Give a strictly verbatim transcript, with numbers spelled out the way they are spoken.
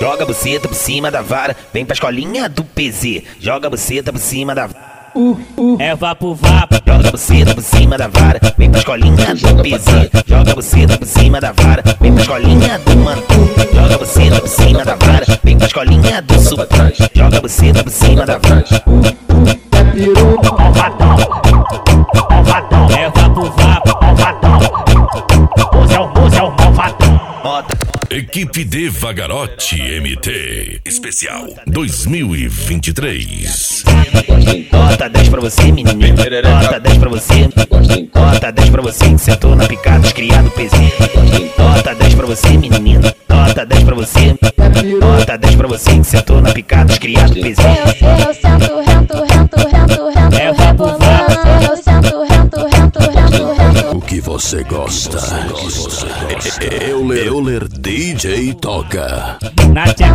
Joga a buceta por cima da vara, vem pra escolinha do P Z. Joga a buceta por cima da vara. Uh, uh. É vapo vapo. Joga a buceta por cima da vara, vem pra escolinha do P Z. Joga a buceta por cima da vara, vem pra escolinha do Mantu. Joga a buceta por cima da vara, vem pra escolinha do Supran. Joga a buceta por cima da vara. É piru, malvadão, malvadão. É vapo vapo, malvadão. Hoje é o moço, é o malvadão. Equipe de Vagarotti M T Especial dois mil e vinte e três. Nota dez pra você, menino. Nota dez pra você. Nota dez pra você que sentou na picada, criado P Z. Nota dez pra você, menino. Nota dez pra você. Nota dez pra você que sentou na picada, criado P Z. Eu, eu sento, rento, rento, rento, rento, É rebolando. Eu sento, rento, rento, rento, rento. O que você gosta? Euler, Euler D J toca. Na